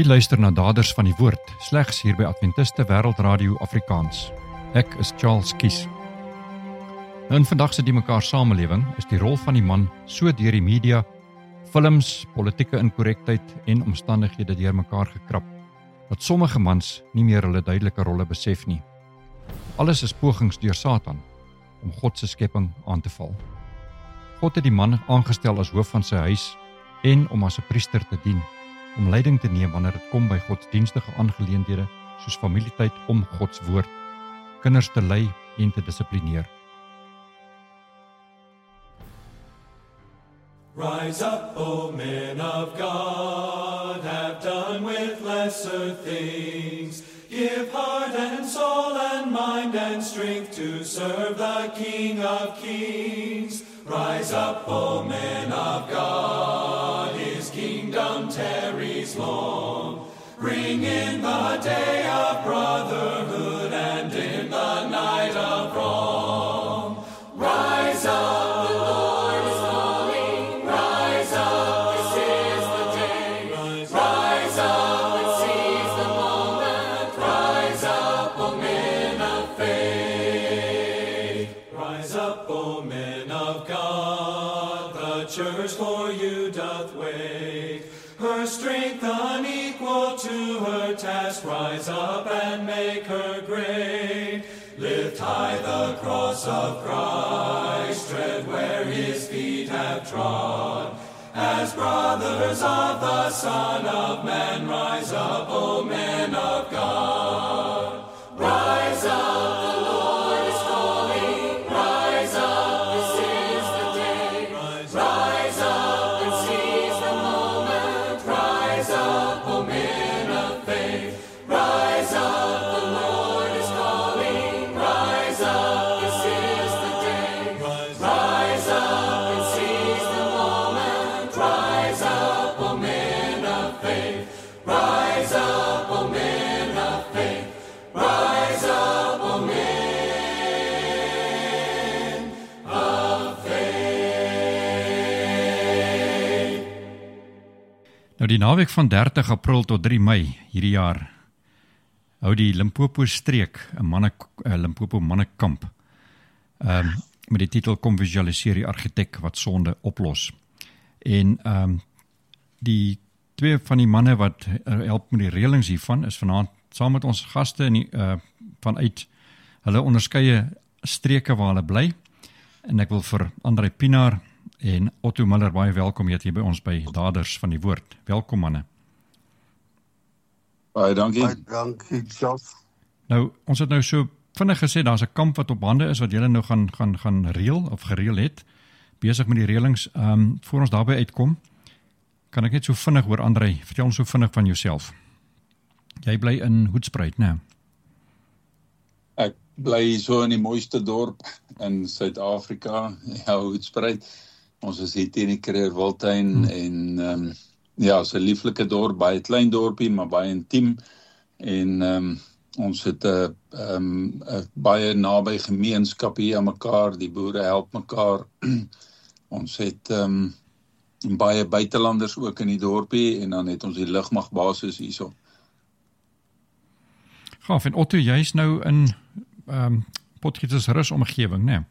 U luister na Daders van die Woord, slegs hier by Adventiste Wêreldradio Afrikaans. Ek is Charles Kies. In vandag se die mekaar samelewing is die rol van die man so deur die media, films, politieke inkorrektheid en omstandighede deur mekaar gekrap, dat sommige mans nie meer hulle duidelike rolle besef nie. Alles is pogings deur Satan om God se skepping aan te val. God het die man aangestel as hoof van sy huis en om as 'n priester te dien, om leiding te neem wanneer dit kom by godsdienstige aangeleenthede soos familietyd om Gods woord, kinders te lei en te dissiplineer. Rise up, O men of God, have done with lesser things. Give heart and soul and mind and strength to serve the King of Kings. Rise up, O men of God, His kingdom tarries long. Bring in the day of brotherhood and in the night of wrong. Rise up, the Lord is calling. Rise up, this is the day. Rise up and seize the moment. Rise up, O men of faith. Rise up, O men of God, the church for you doth wait. Her strength unequal to her task, rise up and make her great. Lift high the cross of Christ, tread where His feet have trod. As brothers of the Son of Man, rise up, O men of God. Rise up, the Lord is calling. Rise up, this is the day. Rise up and seize the moment. Rise up, O men of faith. Rise up, the Lord is calling. Rise up, this is the day. Rise up and seize the moment. Rise up, O men of faith. Rise up, O men of faith. Rise up, O men of faith. Nou die naweek van 30 April tot 3 Mei hierdie jaar hou die Limpopo streek 'n Limpopo mannekamp met die titel Kom visualiseer die argitek wat sonde oplos. En die twee van die manne wat help met die reëlings hiervan is vanaand saam met ons gaste in die, vanuit hulle onderskeie streke waar hulle bly. En ek wil vir André Pinaar en Otto Miller baie welkom hier by ons by Daders van die Woord. Welkom manne. Baie dankie. Baie dankie, Charles. Nou, ons het nou so vinnig gesê, daar's 'n kamp wat op hande is, wat julle nou gaan reël, of gereël het, besig met die reëlings. Voor ons daarby uitkom, kan ek net so vinnig hoor, André, vertel ons so vinnig van jouself. Jy bly in Hoedspruit, né? Ek bly so in die mooiste dorp in Suid-Afrika, Hoedspruit. Ons is hier teen die Kreerwiltuin en ja, so 'n lieflike dorp, baie klein dorpie, maar baie intiem. En ons het 'n baie naby gemeenskap hier aan mekaar, die boere help mekaar. Ons het baie buitelanders ook in die dorpie en dan het ons die lugmagbasis hierso. Gaaf, en Otto, jy is nou in Potgietersrus omgewing, né?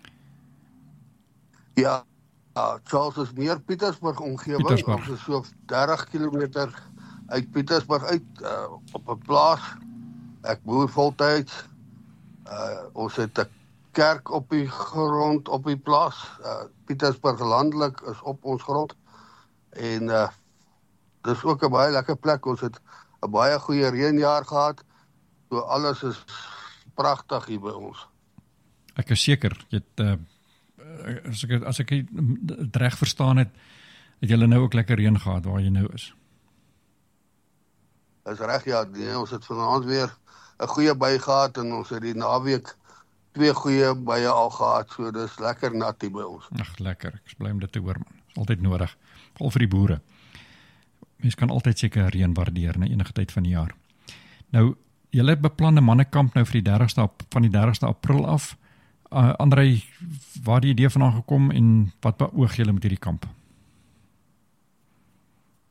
Ja, Charles is meer Pietersburg omgewing. Ons is so 30 kilometer uit Pietersburg uit, op 'n plaas. Ek boer voltyds. Ons het 'n kerk op die grond op die plaas. Pietersburg landelik is op ons grond. En dis ook 'n baie lekker plek. Ons het 'n baie goeie reënjaar gehad. So alles is pragtig hier by ons. Ek is seker, jy het as ek het reg verstaan het julle nou ook lekker reën gehad waar jy nou is. Dis reg, ja, ons het vanaand weer 'n goeie by gehad en ons het die naweek 2 goeie bye al gehad, so dis lekker nat hier by ons. Ag, lekker, ek is bly om dit te hoor man, is altyd nodig, veral vir die boere. Mens kan altyd seker reën waardeer, na enige tyd van die jaar. Nou, julle het beplan 'n mannekamp nou vir van die 30ste April af. André, waar die idee vandaan gekom en wat beoog julle met hierdie kamp?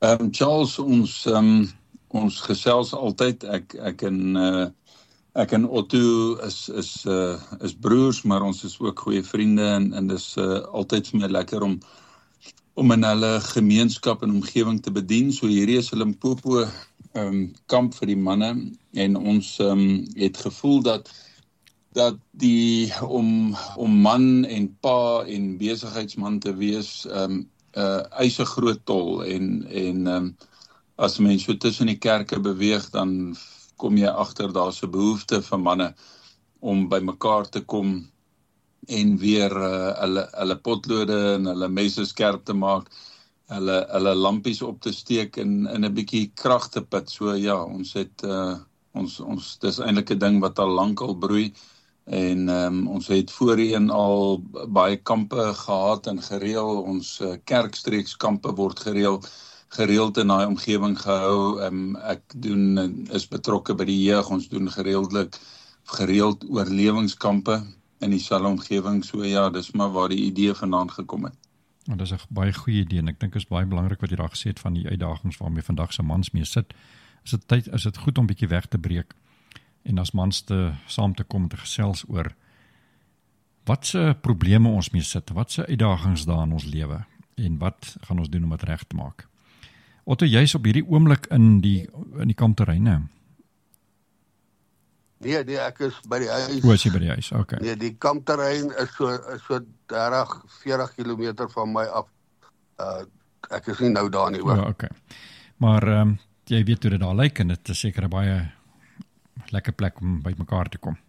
Charles, ons gesels altyd, ek en Otto is broers, maar ons is ook goeie vriende en dis altyd vir my lekker om in hulle gemeenskap en omgewing te bedien. So hierdie is 'n Limpopo kamp vir die manne en ons het gevoel dat die om man en pa en besigheidsman te wees eis 'n groot tol en as mens so tussen die kerke beweeg, dan kom jy agter daar's 'n behoefte vir manne om by mekaar te kom en weer hulle potlode en hulle messe skerp te maak, hulle lampies op te steek en 'n bietjie krag te put. So ja, ons het ons dis eintlik 'n ding wat al lank al broei en ons het voorheen al baie kampe gehad en gereël. Ons kerkstreekskampe word gereeld in daai omgewing gehou. Ek is betrokke by die jeug. Ons doen gereeld oorlewingskampe in dieselfde omgewing. So ja, dis maar waar die idee vandaan gekom het. En dis 'n baie goeie idee en ek dink is baie belangrik wat jy daar gesê het van die uitdagings waarmee vandag se mans mee sit. Is dit goed om bietjie weg te breek en as mans saam te kom te gesels oor wat se probleme ons mee sit, wat se uitdagings daar in ons lewe en wat gaan ons doen om dit reg te maak. Otto, jy's op hierdie oomblik in die kampterreine. Nee, ek is by die huis. Is jy by die huis? Okay. Nee, die kampterrein is so 30-40 kilometer van my af. Ek is nie nou daar nie, hoor. Ja, okay. Maar jy weet hoe dit daar lyk en dit is seker 'n baie lekker plek om by mekaar te kom.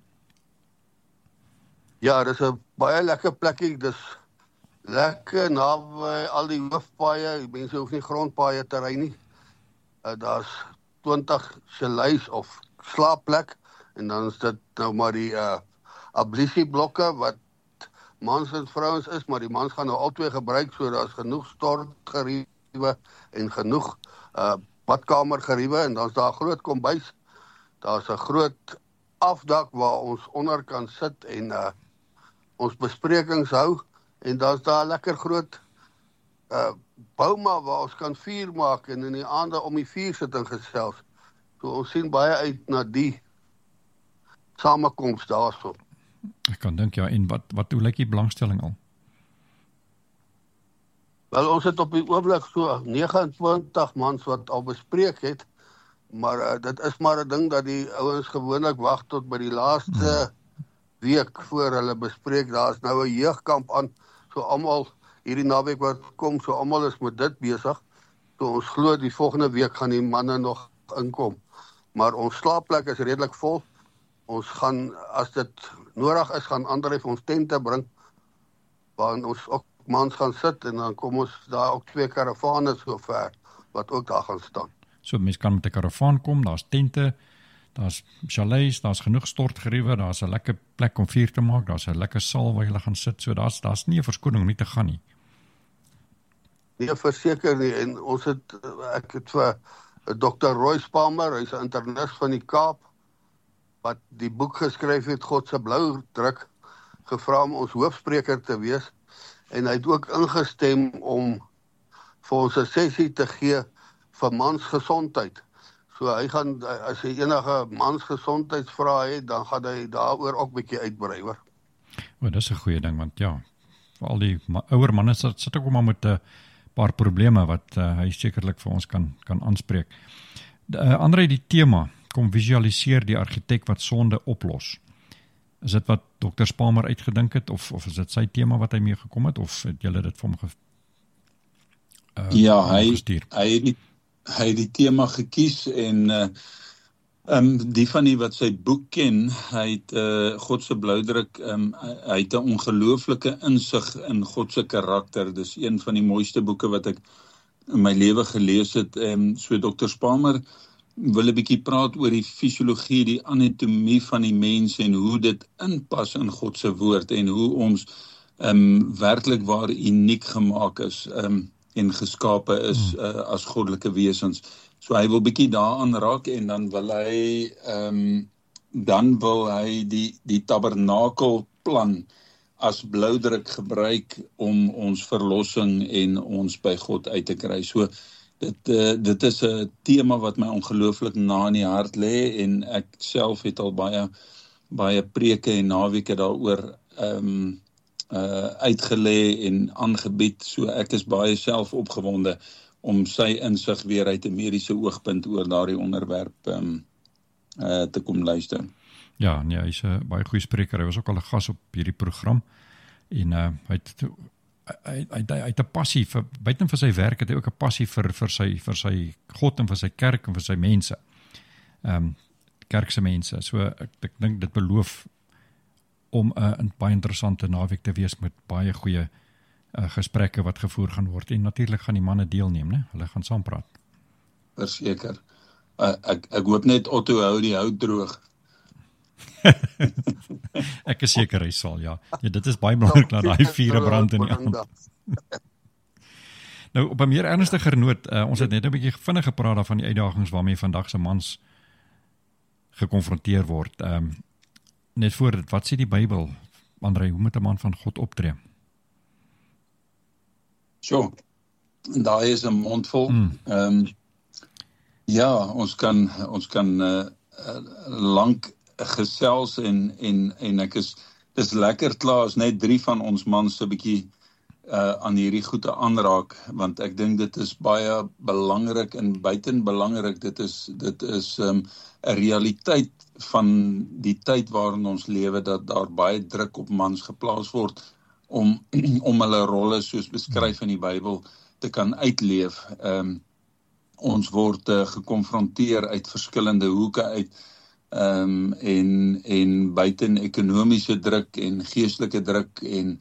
Ja, dis 'n baie lekker plekkie. Dis lekker naby al die hoofpaaie. Die mense hoef nie grondpaaie te ry nie. Daar's 20 chalets of slaapplek en dan is dit nou maar die ablisieblokke wat mans en vrouens is, maar die mans gaan nou albei gebruik, so daar's genoeg stortgeriewe en genoeg badkamergeriewe en dan's daar 'n groot kombuis. Daar's 'n groot afdak waar ons onder kan sit en ons besprekings hou en dan's daar 'n lekker groot bouma waar ons kan vuur maak en in die aande om die vuur sit en gesels. So ons sien baie uit na die samekoms daarso. Ek kan dink ja, en hoe lyk die belangstelling al? Wel, ons het op die oomblik so 29 mans wat al bespreek het, maar dit is maar 'n ding dat die ouens gewoonlik wag tot by die laaste week voor hulle bespreek. Daar's nou 'n jeugkamp aan, so almal hierdie naweek wat kom, so almal is met dit besig. So ons glo die volgende week gaan die manne nog inkom. Maar ons slaapplek is redelik vol. Ons gaan, as dit nodig is, gaan ander vir ons tente bring, waar ons ook mans gaan sit en dan kom ons daar ook 2 karavane so ver, wat ook daar gaan staan. So mense kan met 'n karavaan kom, daar's tente, daar's chalets, daar's genoeg stortgeriewe, daar's 'n lekker plek om vuur te maak, daar's 'n lekker saal waar jy gaan sit, so daar's nie 'n verskoning om nie te gaan nie. Nee, verseker nie, en ek het vir Dr. Roy Palmer, hy's 'n internis van die Kaap, wat die boek geskryf het, God se blou druk, gevra om ons hoofspreker te wees, en hy het ook ingestem om vir ons 'n sessie te gee vir mansgesondheid. So hy gaan, as hy enige mansgesondheidsvrae het, dan gaan hy daaroor ook bietjie uitbrei, hoor. O, dis 'n goeie ding, want ja, vir al die ouer manne sit ook maar met 'n paar probleme wat hy sekerlik vir ons kan aanspreek. Andre, die tema, kom visualiseer die argitek wat sonde oplos. Is dit wat Dr. Palmer uitgedink het, of is dit sy tema wat hy mee gekom het, of het julle dit vir hom ja, hy het die tema gekies en die van die wat sy boek ken, hy het God se bloudruk, hy het 'n ongelooflike insig in God se karakter. Dis een van die mooiste boeke wat ek in my lewe gelees het. So Dr. Palmer wil 'n bietjie praat oor die fisiologie, die anatomie van die mens en hoe dit inpas in God se woord en hoe ons werklik waar uniek gemaak is en geskape is as goddelike wesens. So hy wil bietjie daaraan raak en dan wil hy die tabernakelplan as bloudruk gebruik om ons verlossing en ons by God uit te kry. So Dit is 'n tema wat my ongelooflik na in die hart lê en ek self het al baie preke en naweke daaroor uitgelê en aangebied, so ek is baie self opgewonde om sy insig weer uit 'n mediese oogpunt oor daardie onderwerp te kom luister. Ja, nee, hy is 'n baie goeie spreker. Hy was ook al 'n gas op hierdie program en hy het 'n passie vir buiten vir sy werk, het hy ook 'n passie vir sy God en vir sy kerk en vir sy mense. Kerkse mense. So ek dink dit beloof om 'n baie interessante naweek te wees met baie goeie gesprekke wat gevoer gaan word en natuurlik gaan die manne deelneem, né? Hulle gaan saam praat. Verseker. Ek hoop net Otto hou die hout droog. Ek is seker hy sal, ja. Ja, dit is baie belangrik dat daai vuur brand in die aand. Nou, op 'n meer ernstiger noot, ons het net 'n bietjie vinnig gepraat daarvan die uitdagings waarmee vandag se mans gekonfronteer word. Net voor dit, wat sê die Bybel, André, hoe moet 'n man van God optree? So, daai is 'n mondvol. Ja, ons kan lank gesels en ek dis lekker klaar as net 3 van ons mans so 'n bietjie aan hierdie goede aanraak, want ek dink dit is baie belangrik en buiten belangrik, dit is 'n realiteit van die tyd waarin ons lewe, dat daar baie druk op mans geplaas word om hulle rolle soos beskryf in die Bybel te kan uitleef. Ons word gekonfronteer uit verskillende hoeke uit en buiten ekonomiese druk en geestelike druk en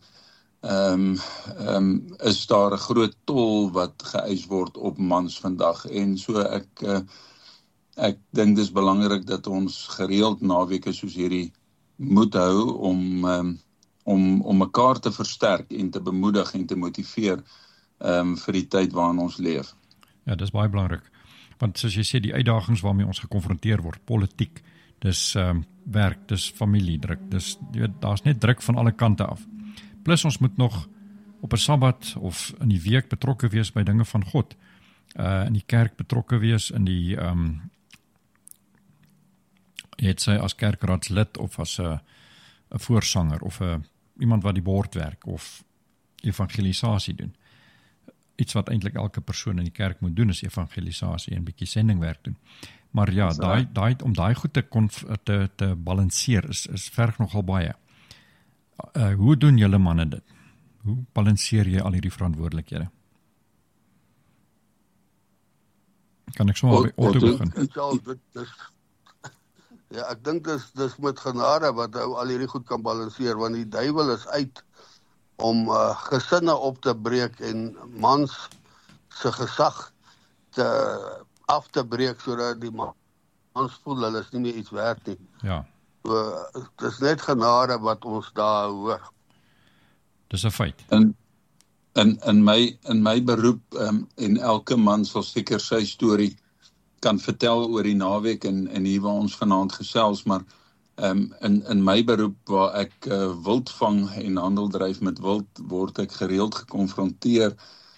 is daar 'n groot tol wat geëis word op mans vandag. En so ek dink dis belangrik dat ons gereeld naweke soos hierdie moet hou om mekaar te versterk en te bemoedig en te motiveer vir die tyd waarin ons leef. Ja, dis baie belangrik. Want soos jy sê, die uitdagings waarmee ons gekonfronteer word, politiek, dis werk, dis familiedruk, dis jy weet, daar's net druk van alle kante af. Plus ons moet nog op 'n Sabbat of in die week betrokke wees by dinge van God. In die kerk betrokke wees, in die het sy as kerkraadslid of as 'n voorsanger of iemand wat die bord werk of evangelisasie doen. Iets wat eintlik elke persoon in die kerk moet doen is evangelisasie en bietjie sendingwerk doen. Maar ja, om daai goed te balanseer is verg nogal baie. Hoe doen julle manne dit? Hoe balanseer jy al hierdie verantwoordelikhede? Kan ek sommer by Otto begin? Ja, ek dink dis met genade wat ou al hierdie goed kan balanseer, want die duiwel is uit om gesinne op te breek en mans se gesag af te breek, sodat die mans voel hulle is nie meer iets werd nie. Ja. So, dit is net genade wat ons daar hoor. Dis 'n feit. In my beroep, en elke man sal seker sy storie kan vertel oor die naweek en hier waar ons vanaand gesels, maar in my beroep waar ek wild vang en handel dryf met wild, word ek gereeld gekonfronteer,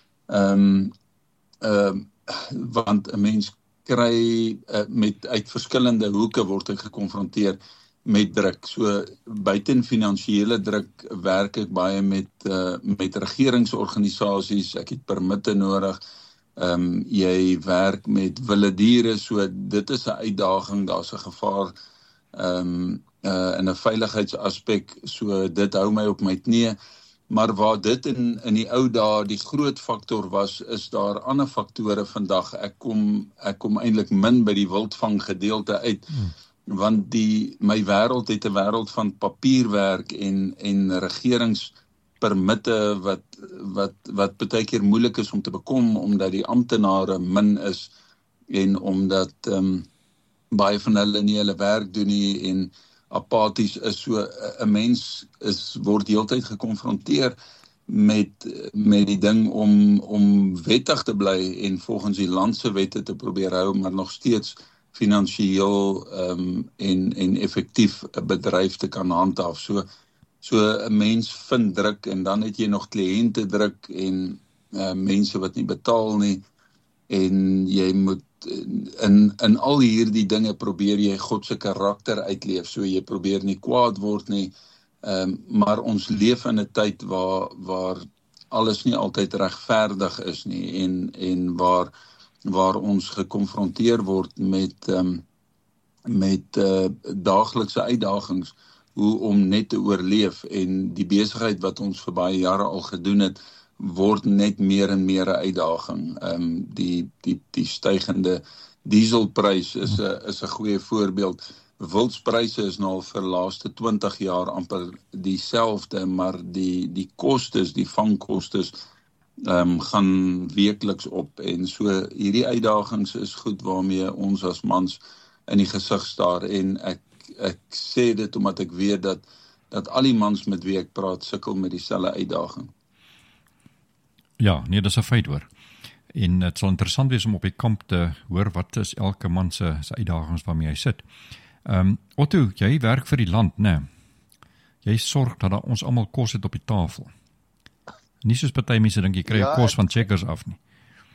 want 'n mens kry uit verskillende hoeke word ek gekonfronteer met druk. So buiten finansiële druk werk ek baie met regeringsorganisasies, ek het permitte nodig, jy werk met wilde diere, so dit is 'n uitdaging, daar's 'n gevaar in 'n veiligheidsaspek, so dit hou my op my knieë. Maar waar dit in die ou dae die groot faktor was, is daar ander faktore vandag. Ek kom eintlik min by die wildvang gedeelte uit, want my wêreld het 'n wêreld van papierwerk en regeringspermitte wat baie keer moeilik is om te bekom, omdat die amptenare min is en omdat baie van hulle nie hulle werk doen nie en apaties is. So 'n mens word heeltyd gekonfronteer met die ding om wettig te bly en volgens die land se wette te probeer hou, maar nog steeds finansiëel en effektief 'n bedryf te kan handhaaf. So 'n mens vind druk en dan het jy nog kliënte druk en mense wat nie betaal nie. en jy moet in al hierdie dinge probeer jy God se karakter uitleef, so jy probeer nie kwaad word nie, maar ons leef in 'n tyd waar alles nie altyd regverdig is nie, en waar ons gekonfronteer word met daaglikse uitdagings, hoe om net te oorleef, en die besigheid wat ons vir baie jare al gedoen het, word net meer en meer 'n uitdaging. Die stygende dieselprys is 'n goeie voorbeeld. Wildspryse is nou al vir laaste 20 jaar amper dieselfde, maar die kostes, die vangkostes gaan weekliks op, en so hierdie uitdagings is goed waarmee ons as mans in die gesig staar, en ek sê dit omdat ek weet dat al die mans met wie ek praat sukkel met dieselfde uitdaging. Ja, nee, dis 'n feit hoor. En dit sal interessant wees om op die kamp te hoor wat is elke man se uitdagings waarmee hy sit. Otto, jy werk vir die land, né? Jy sorg dat ons almal kos het op die tafel. Nie soos party mense dink jy kry kos van Checkers af nie.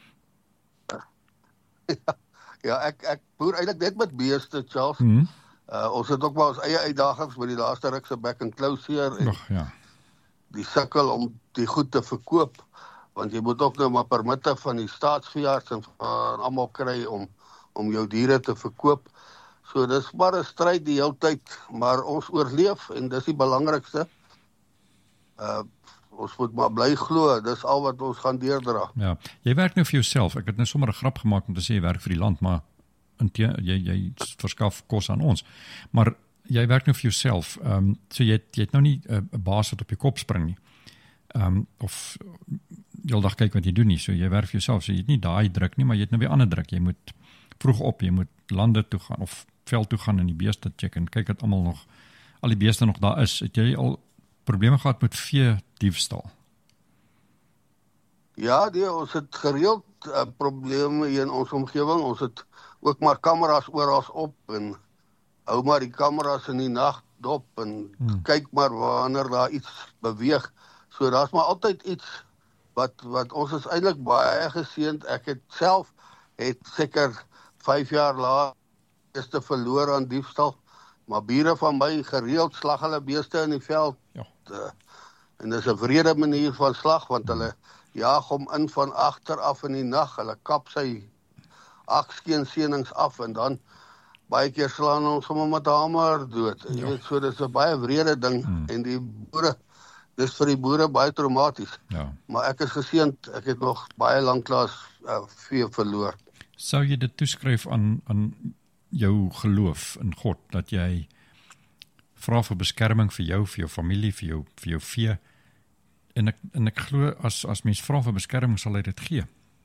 Ja, ek boer eintlik net met beeste, Charles. Ons het ook maar ons eie uitdagings met die laaste ruk se back and closure en die sukkel om die goed te verkoop, want jy moet ook nou maar permitte van die staatsveearts en van almal kry om jou diere te verkoop. So dis maar 'n stryd die hele tyd, maar ons oorleef en dis die belangrikste. Ons moet maar bly glo, dis al wat ons gaan deurdra. Ja, jy werk nou vir jouself. Ek het nou sommer 'n grap gemaak om te sê jy werk vir die land, maar jy verskaf kos aan ons. Maar jy werk nou vir jouself. So jy het nou nie 'n baas wat op jou kop spring nie. Of heeldag kyk wat jy doen nie. So jy werk vir jouself. So jy het nie daai druk nie, maar jy het nou weer ander druk. Jy moet vroeg op, jy moet lande toe gaan of veld toe gaan en die beeste check en kyk dat al die beeste nog daar is. Het jy al probleme gehad met vee diefstal? Ja, ons het gereeld probleme hier in ons omgewing. Ons het ook maar kameras oral op en hou maar die kameras in die nag dop en kyk maar wanneer daar iets beweeg. So daar's maar altyd iets wat ons is eintlik baie geseënd. Ek het self seker 5 jaar laat beeste verloor aan diefstal, maar bure van my gereeld slag hulle beeste in die veld. Ja. En dis 'n wrede manier van slag, want hulle jaag hom in van agter af in die nag, hulle kap sy akskeensenings af en dan baie keer slaan ons hom met 'n hamer dood. Jy weet, so dis 'n baie wrede ding en die boere, dis vir die boere baie traumaties. Ja. Maar ek is geseënd, ek het nog baie lanklaas vee verloor. Sou jy dit toeskryf aan jou geloof in God, dat jy vra vir beskerming vir jou familie, vir jou vee, en ek glo as mens vra vir beskerming sal hy dit gee?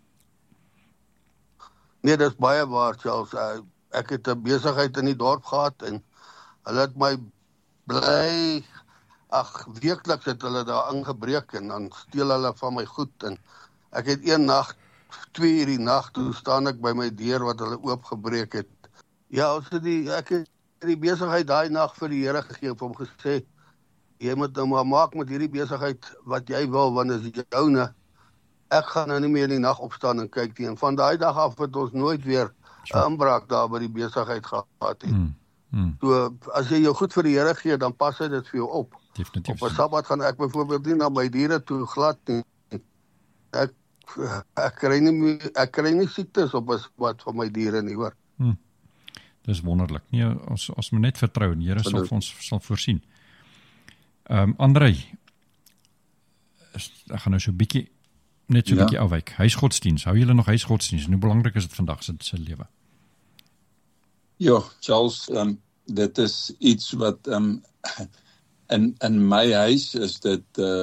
Nee, dit is baie waar, Charles. Ek het 'n besigheid in die dorp gehad en hulle het my bly, weekliks het hulle daar ingebreek en dan steel hulle van my goed en ek het een nag, 2 uur die nag, toe staan ek by my deur wat hulle oopgebreek het. Ja, ek het die besigheid daai nag vir die Here gegee, vir hom gesê, jy moet nou maar maak met hierdie besigheid wat jy wil, want as jy joune, ek gaan nou nie meer in die nag opstaan en kyk nie. En van daai dag af het ons nooit weer 'n inbraak daar by die besigheid gehad nie. So, as jy jou goed vir die Here gee, dan pas hy dit vir jou op. Definitief. Op 'n Sabbat gaan ek byvoorbeeld nie na my diere toe glad nie. Ek kry nie siektes op 'n Sabbat van my diere nie, hoor. Dis wonderlik. Nee, ons moet net vertrou en die Here sal vir ons voorsien. Andrei, ek gaan nou so 'n bietjie afwyk. Huisgodsdiens, hou julle nog huisgodsdiens? En hoe belangrik is dit vandag se lewe? Ja, Charles, dit is iets wat in my huis is dit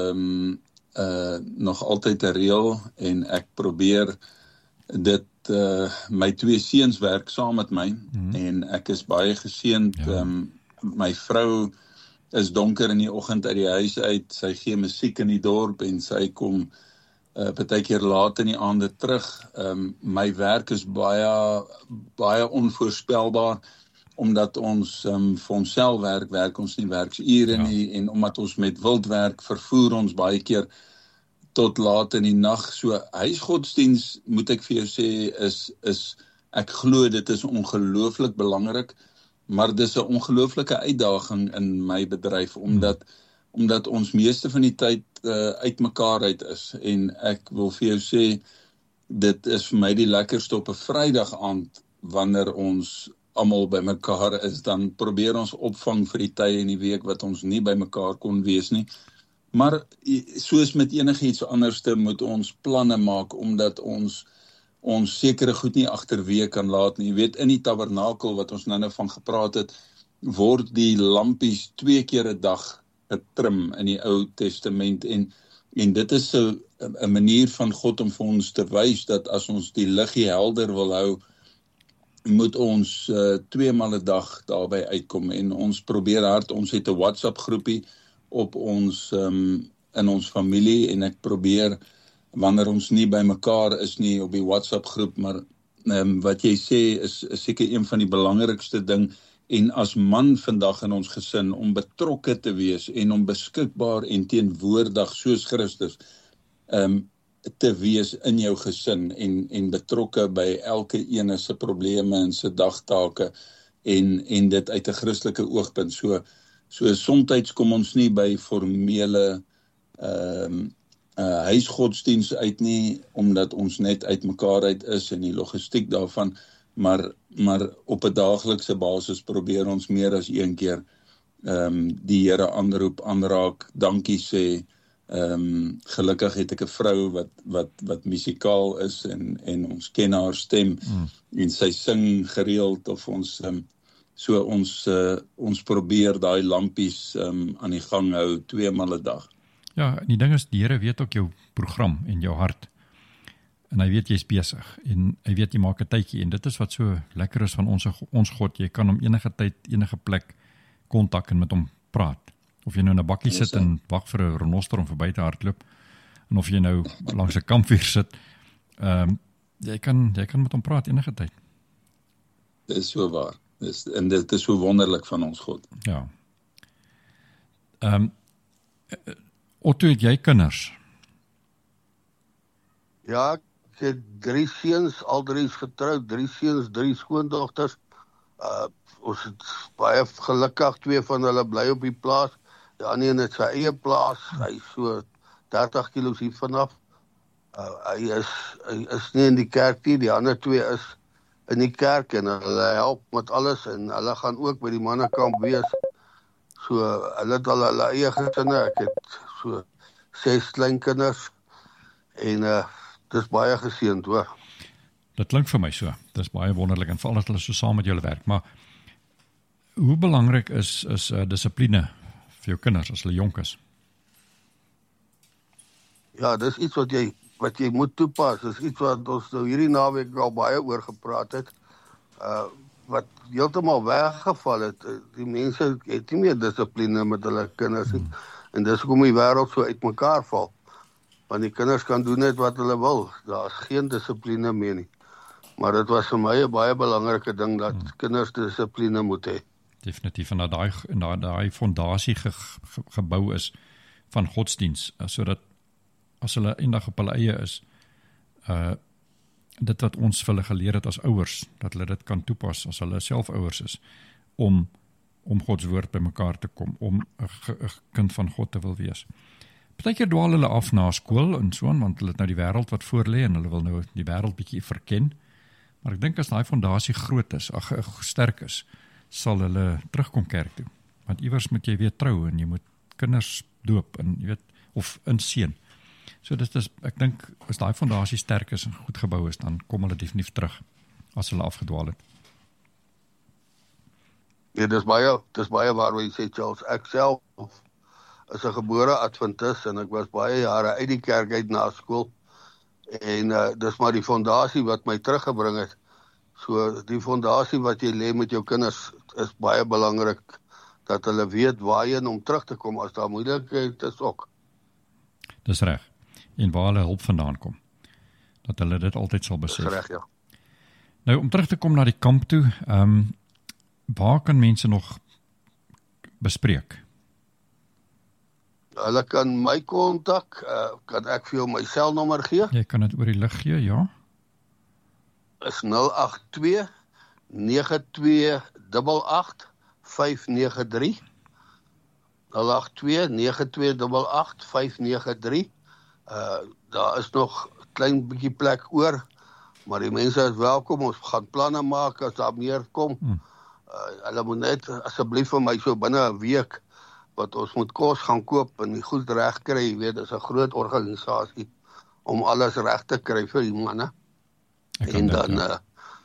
nog altyd 'n reël en ek probeer dit my 2 seuns werk saam met my en ek is baie geseënd. My vrou is donker in die oggend uit die huis uit, sy gee musiek in die dorp en sy kom partykeer laat in die aande terug. My werk is baie onvoorspelbaar, omdat ons vir onsself werk ons nie werksure nie, en omdat ons met wild werk, vervoer ons baie keer tot laat in die nag. So huisgodsdiens, moet ek vir jou sê, ek glo dit is ongelooflik belangrik, maar dis 'n ongelooflike uitdaging in my bedryf, omdat ons meeste van die tyd uit mekaar uit is. En ek wil vir jou sê, dit is vir my die lekkerste op 'n Vrydag aand, wanneer ons almal by mekaar is, dan probeer ons opvang vir die tye in die week wat ons nie by mekaar kon wees nie. Maar soos met enigiets anderste moet ons planne maak, omdat ons sekere goed nie agterweë kan laat nie. Jy weet, in die tabernakel wat ons nou van gepraat het, word die lampies 2 keer 'n dag getrim in die Ou Testament, en dit is 'n manier van God om vir ons te wys dat as ons die liggie helder wil hou, moet ons 2 maal 'n dag daarby uitkom, en ons probeer hard. Ons het 'n WhatsApp groepie op ons in ons familie, en ek probeer, wanneer ons nie by mekaar is nie op die WhatsApp groep, maar wat jy sê is seker een van die belangrikste ding, en as man vandag in ons gesin, om betrokke te wees en om beskikbaar en teenwoordig soos Christus te wees in jou gesin, en betrokke by elke ene se probleme en se dagtake, en dit uit 'n Christelike oogpunt. So soms kom ons nie by formele huisgodsdiens uit nie, omdat ons net uit mekaar uit is en die logistiek daarvan, maar op 'n daaglikse basis probeer ons meer as een keer die Here aanroep, aanraak, dankie sê. Gelukkig het ek 'n vrou wat musikaal is, en ons ken haar stem, en sy sing gereeld, of ons probeer daai lampies aan die gang hou 2 maal 'n dag. Ja, en die ding is, die Here weet ook jou program en jou hart. En hy weet jy's besig, en hy weet jy maak 'n tydjie, en dit is wat so lekker is van ons God. Jy kan hom enige tyd, enige plek kontak en met hom praat. Of jy nou in 'n bakkie sit en wag vir 'n renoster om verby te hardloop, en of jy nou langs 'n kampvuur sit, jy kan met hom praat enige tyd. Dit is so waar. En dit is so wonderlik van ons God. Ja. Otto, het jy kinders? Ja, ek het 3 seuns, al 3 is getroud, 3 seuns, 3 skoondogters. Ons het baie gelukkig, 2 van hulle bly op die plaas. Die ander een het sy eie plaas, hy is so 30 kilos hier vanaf. Hy is nie in die kerk nie, die ander 2 is in die kerk, en hulle help met alles, en hulle gaan ook by die mannekamp wees. So, hulle het al hulle eie gesinne, ek het so 6 kleinkinders, en dis baie geseënd, hoor. Dit klink vir my so, dis baie wonderlik, en veral dat hulle so saam met julle werk, maar hoe belangrik is dissipline vir jou kinders as hulle jonk is? Ja, dis iets wat jy moet toepas, dis iets wat ons nou hierdie naweek al baie oor gepraat het, wat heeltemal weggeval het. Die mense het nie meer dissipline met hulle kinders nie, en dis hoekom die wêreld so uitmekaar val. Want die kinders kan doen net wat hulle wil, daar is geen dissipline meer nie. Maar dit was vir my 'n baie belangrike ding, dat kinders dissipline moet hê. Definitief, en dat daai fondasie gebou is van godsdiens, sodat as hulle eendag op hulle eie is, dit wat ons vir hulle geleer het as ouers, dat hulle dit kan toepas as hulle self ouers is, om Gods woord by mekaar te kom, om 'n kind van God te wil wees. Partykeer dwaal hulle af na skool en so aan, want hulle het nou die wêreld wat voor lê, en hulle wil nou die wêreld bietjie verken. Maar ek dink as daai fondasie groot is, sterk is, sal hulle terugkom kerk toe. Want iewers moet jy weer trou, en jy moet kinders doop, en jy weet, of inseën. So dit is, ek dink, as daai fondasie sterk is en goed gebou is, dan kom hulle definitief terug, as hulle afgedwaal het. Ja, dis baie waar wat jy sê, Charles. Ek self is 'n gebore Adventis, en ek was baie jare uit die kerk uit na skool, en dis maar die fondasie wat my teruggebring het. So die fondasie wat jy lê met jou kinders is baie belangrik, dat hulle weet waarheen om terug te kom as daar moeilikheid is ook. Dis reg. En waar hulle hulp vandaan kom, dat hulle dit altyd sal besef. Dis reg, ja. Nou, om terug te kom na die kamp toe, waar kan mense nog bespreek? Hulle kan my kontak, kan ek vir jou my selnommer gee? Jy kan dit oor die lig gee, ja. Is 082 9288 593. 082 9288 593. Daar is nog 'n klein bietjie plek oor, maar die mense is welkom. Ons gaan planne maak as daar meer kom. Hulle moet net asseblief vir my so binne 'n week wat ons moet kos gaan koop en die goed reg kry. Jy weet, dit is 'n groot organisasie om alles reg te kry vir die manne. En dan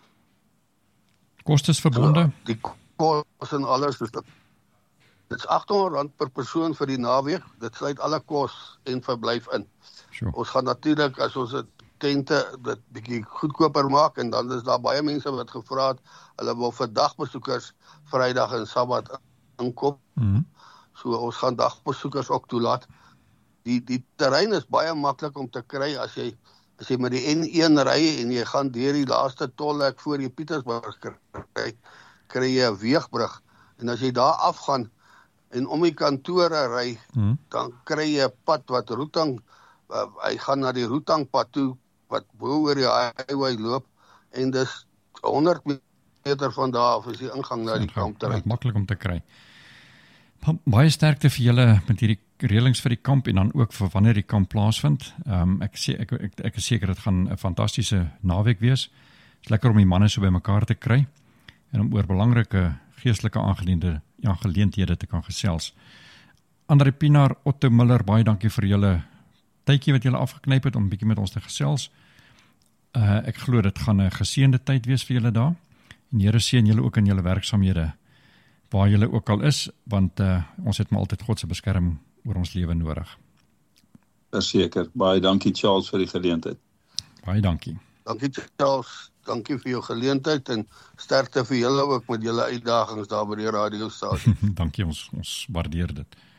kostes verbonde? Die kos en alles, dit is R800 per persoon vir die naweek. Dit sluit alle kos en verblyf in. Sure. Ons gaan natuurlik, as ons tente dit bietjie goedkoper maak, en dan is daar baie mense wat gevra het, hulle wil vir dagbesoekers Vrydag en Sabbat inkom. So ons gaan dagbesoekers ook toelaat. Die terrein is baie maklik om te kry as jy met die N1 ry en jy gaan deur die laaste tolhek voor jy Pietersburg kry jy 'n weegbrug. En as jy daar afgaan en om die kantore ry, dan kry jy 'n pad wat Roetang, hy gaan na die Roetangpad toe, wat bo oor die highway loop, en dis 100 meter van daar af is die ingang na die kamp terrein. Maklik om te kry. Baie sterkte vir julle met hierdie reëlings vir die kamp en dan ook vir wanneer die kamp plaasvind. Ek is seker dit gaan 'n fantastiese naweek wees. Dit is lekker om die manne so by mekaar te kry en om oor belangrike geestelike aangeleenthede te kan gesels. André Pinaar, Otto Miller, baie dankie vir julle tydjie wat julle afgeknyp het om 'n bietjie met ons te gesels. Ek glo dit gaan 'n geseënde tyd wees vir julle daar. En Here seën julle ook in julle werksamehede, waar julle ook al is, want ons het maar altyd God se beskerming oor ons lewe nodig. Verseker. Baie dankie Charles vir die geleentheid. Baie dankie. Dankie Charles, dankie vir jou geleentheid en sterkte vir julle ook met julle uitdagings daar by die radiostasie. Dankie, ons waardeer dit.